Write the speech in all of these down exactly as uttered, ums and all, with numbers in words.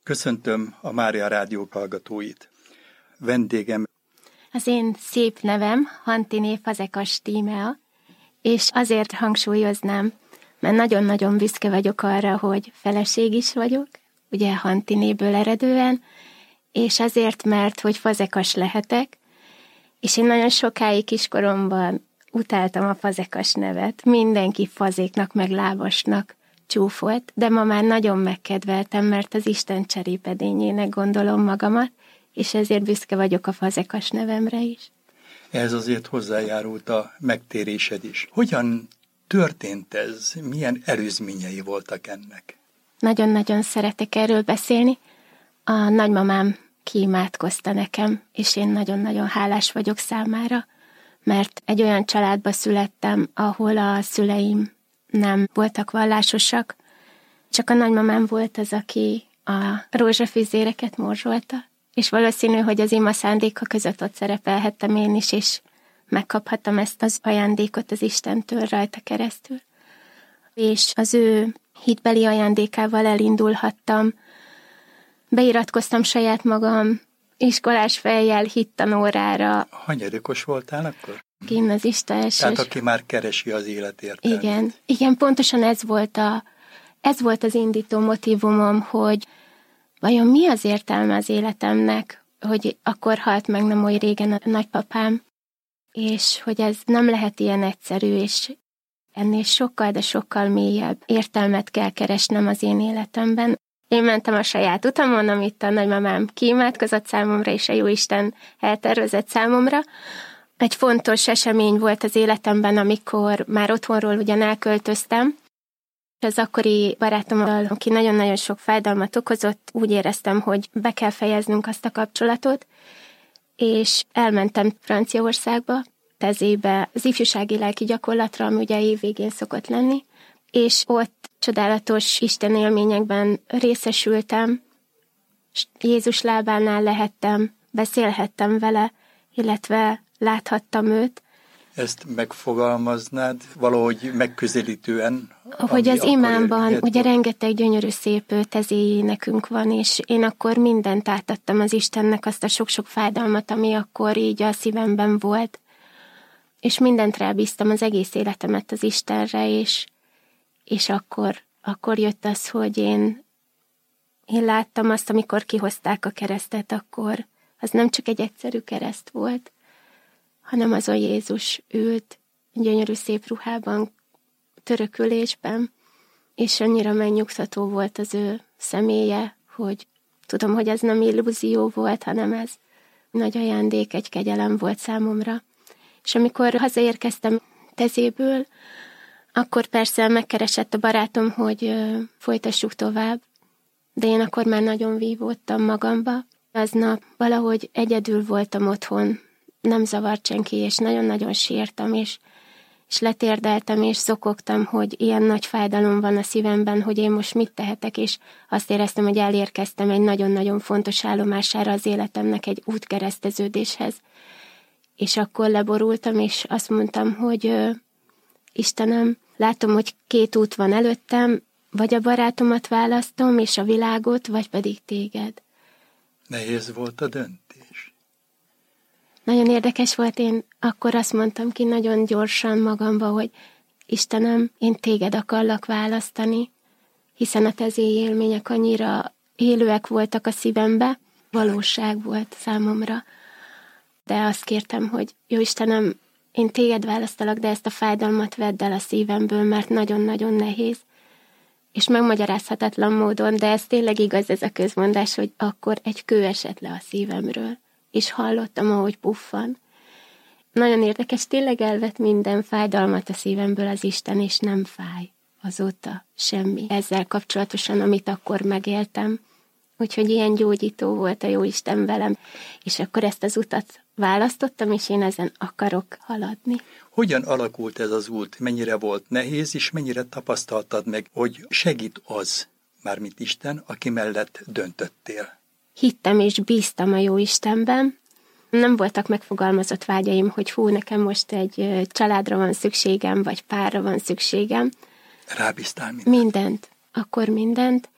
Köszöntöm a Mária Rádió hallgatóit. Vendégem. Az én szép nevem Hantiné Fazekas Tímea, és azért hangsúlyoznám, mert nagyon-nagyon büszke vagyok arra, hogy feleség is vagyok, ugye Hantinéből eredően, és azért, mert hogy fazekas lehetek, és én nagyon sokáig kiskoromban utáltam a fazekas nevet. Mindenki fazéknak meg lábasnak csúfolt, de ma már nagyon megkedveltem, mert az Isten cserépedényének gondolom magamat, és ezért büszke vagyok a fazekas nevemre is. Ez azért hozzájárult a megtérésed is. Hogyan történt ez? Milyen előzményei voltak ennek? Nagyon-nagyon szeretek erről beszélni. A nagymamám kiimádkozta nekem, és én nagyon-nagyon hálás vagyok számára, mert egy olyan családba születtem, ahol a szüleim nem voltak vallásosak, csak a nagymamám volt az, aki a rózsafüzéreket morzsolta, és valószínű, hogy az ima szándéka között ott szerepelhettem én is, és megkaphattam ezt az ajándékot az Istentől rajta keresztül. És az ő hitbeli ajándékával elindulhattam, beiratkoztam saját magam iskolás fejjel hittanórára. Hanyadikos voltál akkor? Gimnazista elsős. Tehát aki már keresi az életértelmét. Igen, igen, pontosan ez volt, a, ez volt az indító motívumom, hogy vajon mi az értelme az életemnek, hogy akkor halt meg nem oly régen a nagypapám, és hogy ez nem lehet ilyen egyszerű, és ennél sokkal, de sokkal mélyebb értelmet kell keresnem az én életemben. Én mentem a saját utamon, amit a nagymamám kiimádkozott számomra, és a Jóisten eltervezett számomra. Egy fontos esemény volt az életemben, amikor már otthonról ugyan elköltöztem. Az akkori barátommal, aki nagyon-nagyon sok fájdalmat okozott, úgy éreztem, hogy be kell fejeznünk azt a kapcsolatot, és elmentem Franciaországba, Tezébe, az ifjúsági lelki gyakorlatra, ami ugye évvégén szokott lenni, és ott csodálatos Isten élményekben részesültem, Jézus lábánál lehettem, beszélhettem vele, illetve láthattam őt. Ezt megfogalmaznád valahogy megközelítően? Hogy az imámban ugye rengeteg gyönyörű szép tezéi nekünk van, és én akkor mindent átadtam az Istennek, azt a sok-sok fájdalmat, ami akkor így a szívemben volt. És mindent rábíztam, az egész életemet az Istenre, és, és akkor, akkor jött az, hogy én, én láttam azt, amikor kihozták a keresztet, akkor az nem csak egy egyszerű kereszt volt, hanem azon Jézus ült gyönyörű szép ruhában, törökülésben, és annyira megnyugtató volt az ő személye, hogy tudom, hogy ez nem illúzió volt, hanem ez nagy ajándék, egy kegyelem volt számomra. És amikor hazaérkeztem Tezéből, akkor persze megkeresett a barátom, hogy folytassuk tovább, de én akkor már nagyon vívódtam magamba. Aznap valahogy egyedül voltam otthon, nem zavart senki, és nagyon-nagyon sírtam, és, és letérdeltem, és zokogtam, hogy ilyen nagy fájdalom van a szívemben, hogy én most mit tehetek, és azt éreztem, hogy elérkeztem egy nagyon-nagyon fontos állomására az életemnek, egy útkereszteződéshez. És akkor leborultam, és azt mondtam, hogy Istenem, látom, hogy két út van előttem, vagy a barátomat választom, és a világot, vagy pedig téged. Nehéz volt a döntés? Nagyon érdekes volt, én akkor azt mondtam ki nagyon gyorsan magamba, hogy Istenem, én téged akarlak választani, hiszen a tezéi élmények annyira élőek voltak a szívembe, valóság volt számomra. De azt kértem, hogy jó Istenem, én téged választalak, de ezt a fájdalmat vedd el a szívemből, mert nagyon-nagyon nehéz. És megmagyarázhatatlan módon, de ez tényleg igaz, ez a közmondás, hogy akkor egy kő esett le a szívemről, és hallottam, ahogy puffan. Nagyon érdekes, tényleg elvett minden fájdalmat a szívemből az Isten, és nem fáj azóta semmi ezzel kapcsolatosan, amit akkor megéltem. Úgyhogy ilyen gyógyító volt a Jóisten velem, és akkor ezt az utat választottam, és én ezen akarok haladni. Hogyan alakult ez az út? Mennyire volt nehéz, és mennyire tapasztaltad meg, hogy segít az, mármint Isten, aki mellett döntöttél? Hittem és bíztam a Jóistenben. Nem voltak megfogalmazott vágyaim, hogy hú, nekem most egy családra van szükségem, vagy párra van szükségem. Rábíztál mindent? Mindent. Akkor mindent.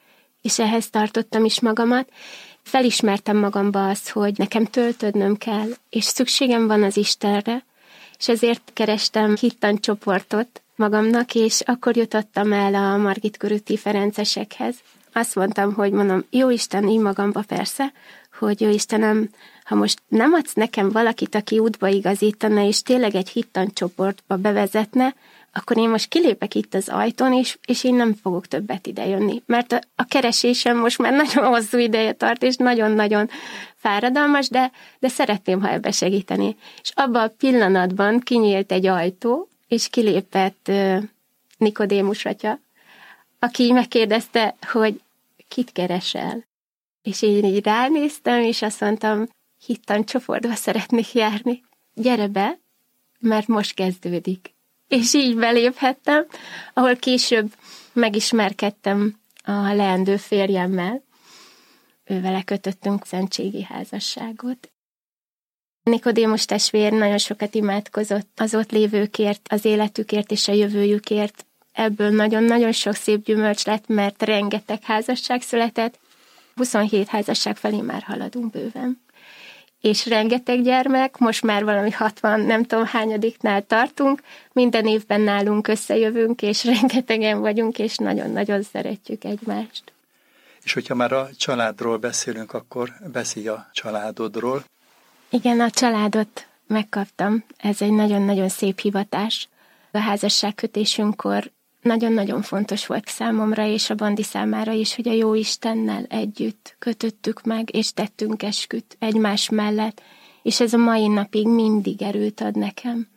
és ehhez tartottam is magamat. Felismertem magamba azt, hogy nekem töltődnöm kell, és szükségem van az Istenre, és ezért kerestem hittancsoportot magamnak, és akkor jutottam el a Margit körúti ferencesekhez. Azt mondtam, hogy mondom, jó Isten, így magamba persze, hogy jó Istenem, ha most nem adsz nekem valakit, aki útba igazítana, és tényleg egy hittancsoportba bevezetne, akkor én most kilépek itt az ajtón, és, és én nem fogok többet idejönni. Mert a, a keresésem most már nagyon hosszú ideje tart, és nagyon-nagyon fáradalmas, de, de szeretném, ha ebbe segíteni. És abban a pillanatban kinyílt egy ajtó, és kilépett uh, Nikodémus atya, aki megkérdezte, hogy kit keresel. És én így ránéztem, és azt mondtam, hittancsoportba szeretnék járni. Gyere be, mert most kezdődik. És így beléphettem, ahol később megismerkedtem a leendő férjemmel. Ővele kötöttünk szentségi házasságot. Nikodémus testvér nagyon sokat imádkozott az ott lévőkért, az életükért és a jövőjükért. Ebből nagyon-nagyon sok szép gyümölcs lett, mert rengeteg házasság született. huszonhét házasság felé már haladunk bőven. És rengeteg gyermek, most már valami hatvan, nem tudom hányadiknál tartunk, minden évben nálunk összejövünk, és rengetegen vagyunk, és nagyon-nagyon szeretjük egymást. És hogyha már a családról beszélünk, akkor beszélj a családodról. Igen, a családot megkaptam. Ez egy nagyon-nagyon szép hivatás. A házasságkötésünkkor nagyon-nagyon fontos volt számomra és a Bandi számára is, hogy a jó Istennel együtt kötöttük meg, és tettünk esküt egymás mellett, és ez a mai napig mindig erőt ad nekem,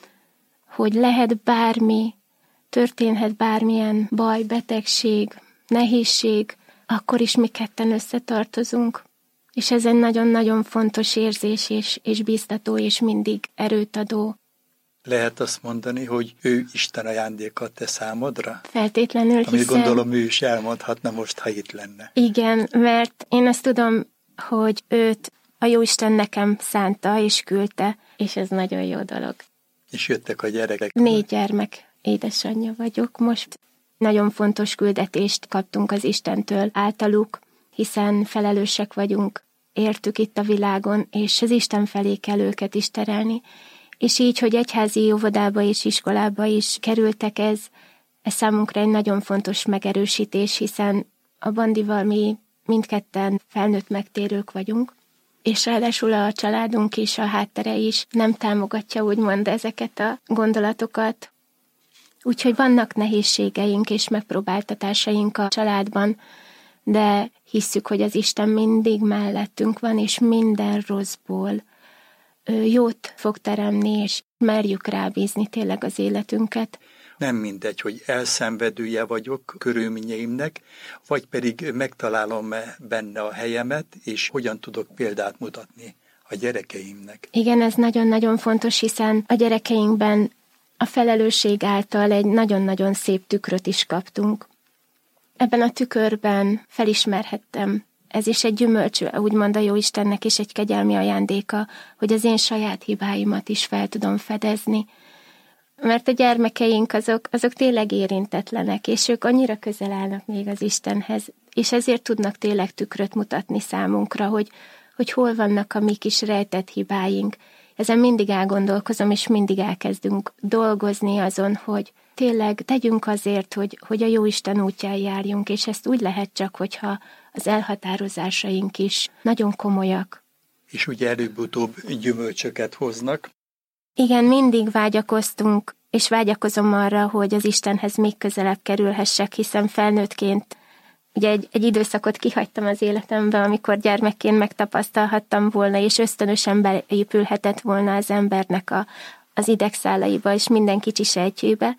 hogy lehet bármi, történhet bármilyen baj, betegség, nehézség, akkor is mi ketten összetartozunk, és ez egy nagyon-nagyon fontos érzés, és, és biztató, és mindig erőt adó. Lehet azt mondani, hogy ő Isten ajándéka te számodra? Feltétlenül, Amit hiszen... gondolom ő is elmondhatna most, ha itt lenne. Igen, mert én azt tudom, hogy őt a Jóisten nekem szánta és küldte, és ez nagyon jó dolog. És jöttek a gyerekek? Négy gyermek édesanyja vagyok most. Nagyon fontos küldetést kaptunk az Istentől általuk, hiszen felelősek vagyunk, értük itt a világon, és az Isten felé kell őket is terelni. És így, hogy egyházi óvodába és iskolába is kerültek, ez, ez számunkra egy nagyon fontos megerősítés, hiszen a Bandival mi mindketten felnőtt megtérők vagyunk, és ráadásul a családunk is, a háttere is nem támogatja úgymond ezeket a gondolatokat. Úgyhogy vannak nehézségeink és megpróbáltatásaink a családban, de hisszük, hogy az Isten mindig mellettünk van, és minden rosszból jót fog teremni, és merjük rábízni tényleg az életünket. Nem mindegy, hogy elszenvedője vagyok körülményeimnek, vagy pedig megtalálom benne a helyemet, és hogyan tudok példát mutatni a gyerekeimnek. Igen, ez nagyon-nagyon fontos, hiszen a gyerekeinkben a felelősség által egy nagyon-nagyon szép tükröt is kaptunk. Ebben a tükörben felismerhettem, ez is egy gyümölcs, úgymond a Jóistennek is egy kegyelmi ajándéka, hogy az én saját hibáimat is fel tudom fedezni. Mert a gyermekeink azok, azok tényleg érintetlenek, és ők annyira közel állnak még az Istenhez, és ezért tudnak tényleg tükröt mutatni számunkra, hogy, hogy hol vannak a mi kis rejtett hibáink. Ezen mindig elgondolkozom, és mindig elkezdünk dolgozni azon, hogy tényleg tegyünk azért, hogy, hogy a Jóisten útján járjunk, és ezt úgy lehet csak, hogyha az elhatározásaink is nagyon komolyak. És ugye előbb-utóbb gyümölcsöket hoznak. Igen, mindig vágyakoztunk, és vágyakozom arra, hogy az Istenhez még közelebb kerülhessek, hiszen felnőttként ugye egy, egy időszakot kihagytam az életembe, amikor gyermekként megtapasztalhattam volna, és ösztönösen beépülhetett volna az embernek a, az idegszálaiba, és minden kicsi sejtjébe.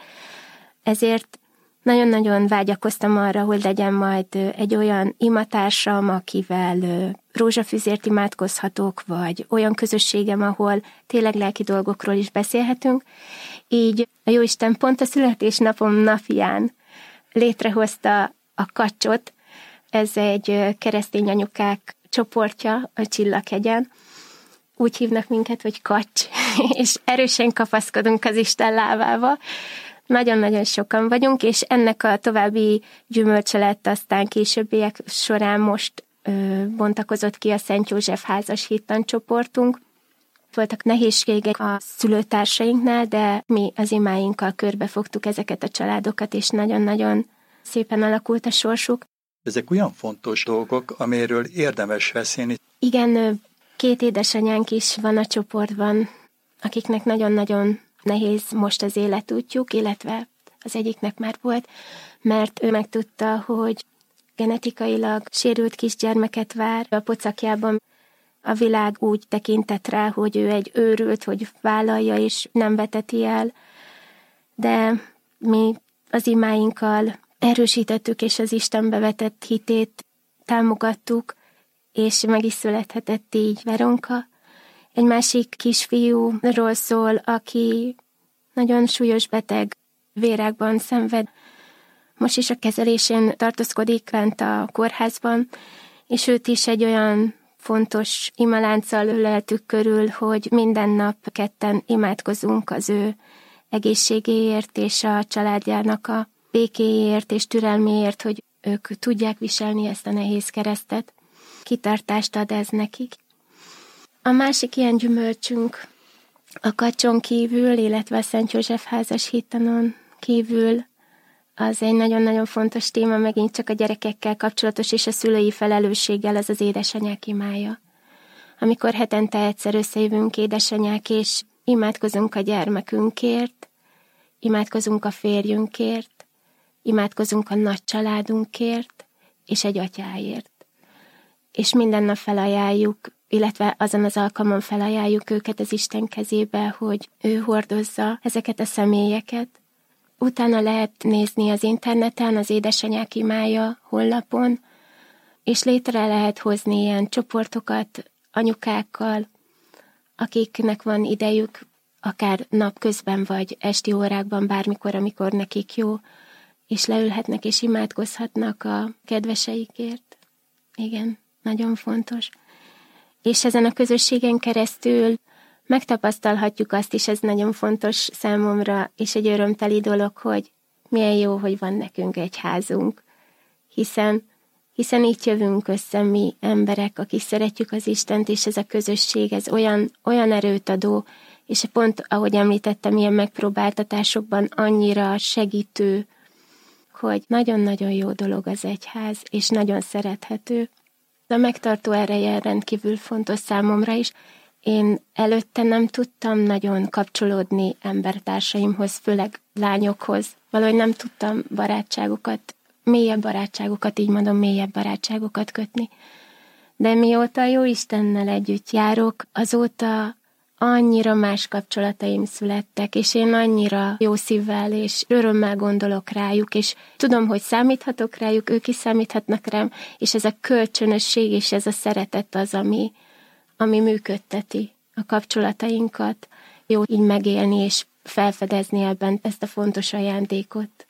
Ezért nagyon-nagyon vágyakoztam arra, hogy legyen majd egy olyan imatársam, akivel rózsafüzért imádkozhatok, vagy olyan közösségem, ahol tényleg lelki dolgokról is beszélhetünk. Így a Jóisten pont a születésnapom napján létrehozta a Kacsot. Ez egy keresztény anyukák csoportja a Csillaghegyen. Úgy hívnak minket, hogy Kacs, és erősen kapaszkodunk az Isten lábába. Nagyon-nagyon sokan vagyunk, és ennek a további gyümölcse lett aztán későbbiek során most ö, bontakozott ki a Szent József házas hittancsoportunk. Voltak nehézségek a szülőtársainknál, de mi az imáinkkal körbefogtuk ezeket a családokat, és nagyon-nagyon szépen alakult a sorsuk. Ezek olyan fontos dolgok, amiről érdemes beszélni. Igen, két édesanyánk is van a csoportban, akiknek nagyon-nagyon nehéz most az életútjuk, illetve az egyiknek már volt, mert ő megtudta, hogy genetikailag sérült kisgyermeket vár a pocakjában. A világ úgy tekintett rá, hogy ő egy őrült, hogy vállalja és nem veteti el, de mi az imáinkkal erősítettük, és az Istenbe vetett hitét támogattuk, és meg is születhetett így Veronka. Egy másik kisfiúról szól, aki nagyon súlyos beteg, vérákban szenved. Most is a kezelésén tartózkodik lent a kórházban, és őt is egy olyan fontos imalánccal öleltük körül, hogy minden nap ketten imádkozunk az ő egészségéért és a családjának a békéért és türelméért, hogy ők tudják viselni ezt a nehéz keresztet. Kitartást ad ez nekik. A másik ilyen gyümölcsünk a Kacson kívül, illetve a Szent József házas hittanon kívül, az egy nagyon-nagyon fontos téma, megint csak a gyerekekkel kapcsolatos, és a szülői felelősséggel, az az édesanyák imája. Amikor hetente egyszer összejövünk édesanyák, és imádkozunk a gyermekünkért, imádkozunk a férjünkért, imádkozunk a nagy családunkért, és egy atyáért. És minden nap felajánljuk, illetve azon az alkalmon felajánljuk őket az Isten kezébe, hogy ő hordozza ezeket a személyeket. Utána lehet nézni az interneten, az Édesanyák imája honlapon, és létre lehet hozni ilyen csoportokat anyukákkal, akiknek van idejük, akár napközben vagy esti órákban, bármikor, amikor nekik jó, és leülhetnek és imádkozhatnak a kedveseikért. Igen, nagyon fontos. És ezen a közösségen keresztül megtapasztalhatjuk azt is, ez nagyon fontos számomra, és egy örömteli dolog, hogy milyen jó, hogy van nekünk egy házunk, hiszen, hiszen így jövünk össze mi emberek, akik szeretjük az Istent, és ez a közösség, ez olyan, olyan erőt adó, és pont, ahogy említettem, ilyen megpróbáltatásokban annyira segítő, hogy nagyon-nagyon jó dolog az egyház, és nagyon szerethető. A megtartó ereje rendkívül fontos számomra is. Én előtte nem tudtam nagyon kapcsolódni embertársaimhoz, főleg lányokhoz. Valahogy nem tudtam barátságokat, mélyebb barátságokat, így mondom, mélyebb barátságokat kötni. De mióta jó Istennel együtt járok, azóta annyira más kapcsolataim születtek, és én annyira jó szívvel és örömmel gondolok rájuk, és tudom, hogy számíthatok rájuk, ők is számíthatnak rám, és ez a kölcsönösség és ez a szeretet az, ami, ami működteti a kapcsolatainkat. Jó így megélni és felfedezni ebben ezt a fontos ajándékot.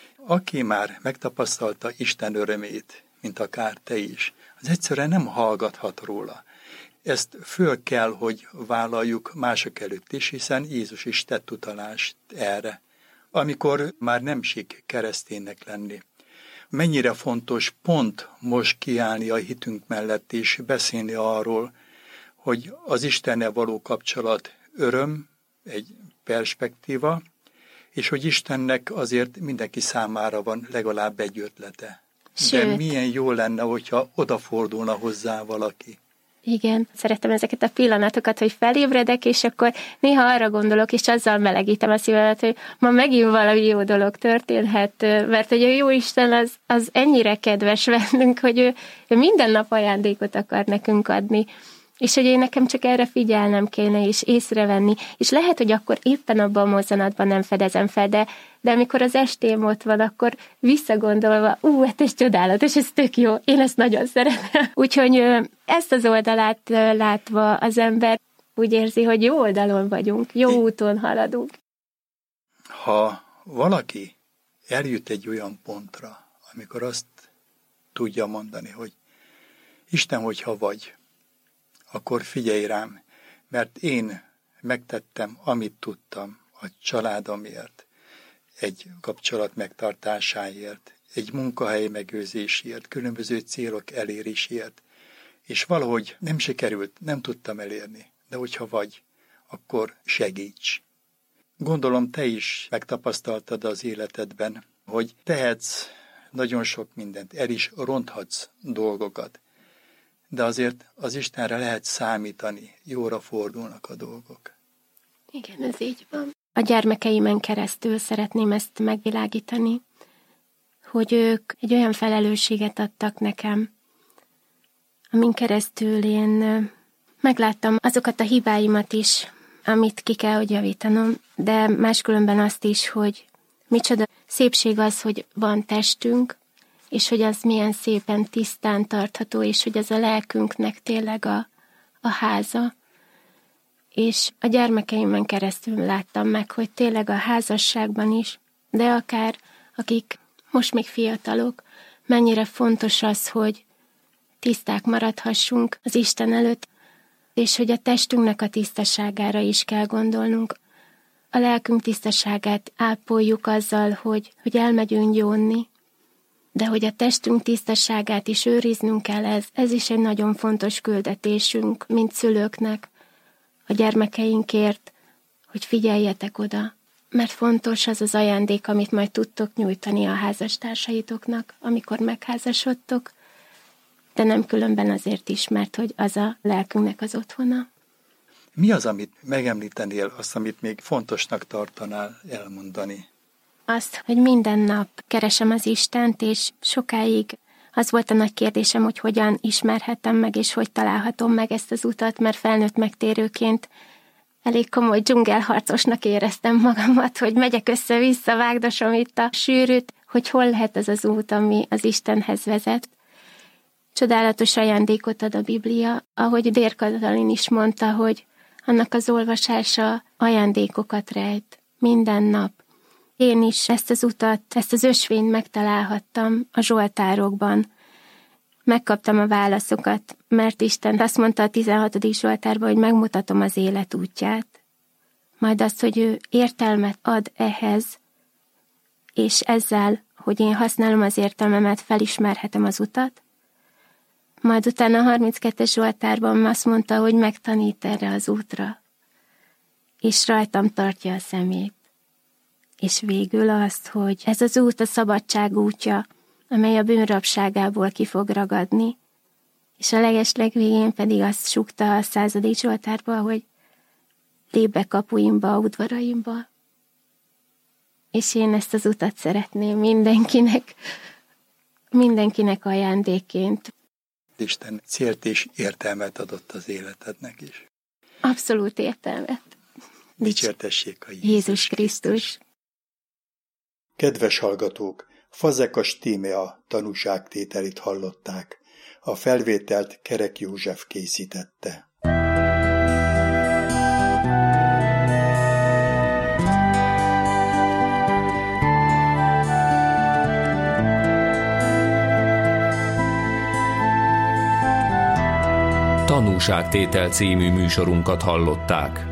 Aki már megtapasztalta Isten örömét, mint akár te is, az egyszerűen nem hallgathat róla. Ezt föl kell, hogy vállaljuk mások előtt is, hiszen Jézus is tett utalást erre, amikor már nem sik kereszténynek lenni. Mennyire fontos pont most kiállni a hitünk mellett és beszélni arról, hogy az Istennel való kapcsolat öröm, egy perspektíva, és hogy Istennek azért mindenki számára van legalább egy ötlete. Sőt. De milyen jó lenne, hogyha odafordulna hozzá valaki. Igen, szeretem ezeket a pillanatokat, hogy felébredek, és akkor néha arra gondolok, és azzal melegítem a szívemet, hogy ma megint valami jó dolog történhet, mert hogy a jó Isten az, az ennyire kedves velünk, hogy ő, ő minden nap ajándékot akar nekünk adni, és hogy én nekem csak erre figyelnem kéne, és észrevenni, és lehet, hogy akkor éppen abban a mozzanatban nem fedezem fel, de, de amikor az estém ott van, akkor visszagondolva, ú, hát ez csodálatos, ez tök jó, én ezt nagyon szeretem. Úgyhogy ezt az oldalát látva az ember úgy érzi, hogy jó oldalon vagyunk, jó úton haladunk. Ha valaki eljut egy olyan pontra, amikor azt tudja mondani, hogy Isten, hogyha vagy, akkor figyelj rám, mert én megtettem, amit tudtam a családomért. egy kapcsolat megtartásáért, egy munkahely megőrzéséért, különböző célok eléréséért, és valahogy nem sikerült, nem tudtam elérni, de hogyha vagy, akkor segíts. Gondolom te is megtapasztaltad az életedben, hogy tehetsz nagyon sok mindent, el is ronthatsz dolgokat, de azért az Istenre lehet számítani, jóra fordulnak a dolgok. Igen, ez így van. A gyermekeimen keresztül szeretném ezt megvilágítani, hogy ők egy olyan felelősséget adtak nekem, amin keresztül én megláttam azokat a hibáimat is, amit ki kell, hogy javítanom, de máskülönben azt is, hogy micsoda szépség az, hogy van testünk, és hogy az milyen szépen tisztán tartható, és hogy az a lelkünknek tényleg a, a háza. És a gyermekeimen keresztül láttam meg, hogy tényleg a házasságban is, de akár akik most még fiatalok, mennyire fontos az, hogy tiszták maradhassunk az Isten előtt, és hogy a testünknek a tisztaságára is kell gondolnunk. A lelkünk tisztaságát ápoljuk azzal, hogy, hogy elmegyünk gyónni, de hogy a testünk tisztaságát is őriznünk kell, ez, ez is egy nagyon fontos küldetésünk, mint szülőknek, a gyermekeinkért, hogy figyeljetek oda, mert fontos az az ajándék, amit majd tudtok nyújtani a házastársaitoknak, amikor megházasodtok, de nem különben azért is, mert hogy az a lelkünknek az otthona. Mi az, amit megemlítenél, azt, amit még fontosnak tartanál elmondani? Azt, hogy minden nap keresem az Istent, és sokáig az volt a nagy kérdésem, hogy hogyan ismerhetem meg, és hogy találhatom meg ezt az utat, mert felnőtt megtérőként elég komoly dzsungelharcosnak éreztem magamat, hogy megyek össze-vissza, vágdosom itt a sűrűt, hogy hol lehet ez az út, ami az Istenhez vezet. Csodálatos ajándékot ad a Biblia, ahogy Dér Katalin is mondta, hogy annak az olvasása ajándékokat rejt minden nap. Én is ezt az utat, ezt az ösvényt megtalálhattam a zsoltárokban. Megkaptam a válaszokat, mert Isten azt mondta a tizenhatodik zsoltárban, hogy megmutatom az élet útját. Majd azt, hogy ő értelmet ad ehhez, és ezzel, hogy én használom az értelmemet, felismerhetem az utat. Majd utána a harminckettes zsoltárban azt mondta, hogy megtanít erre az útra, és rajtam tartja a szemét. És végül azt, hogy ez az út a szabadság útja, amely a bűnrabságából ki fog ragadni, és a legesleg végén pedig azt súgta a századik zsoltárba, hogy lépj be kapuimba, udvaraimba. És én ezt az utat szeretném mindenkinek, mindenkinek ajándékként. Isten célt és értelmet adott az életednek is. Abszolút értelmet. Dicsértessék a Jézus, Jézus Krisztus. Kedves hallgatók, Fazekas Tímea tanúságtételét hallották. A felvételt Kerek József készítette. Tanúságtétel című műsorunkat hallották.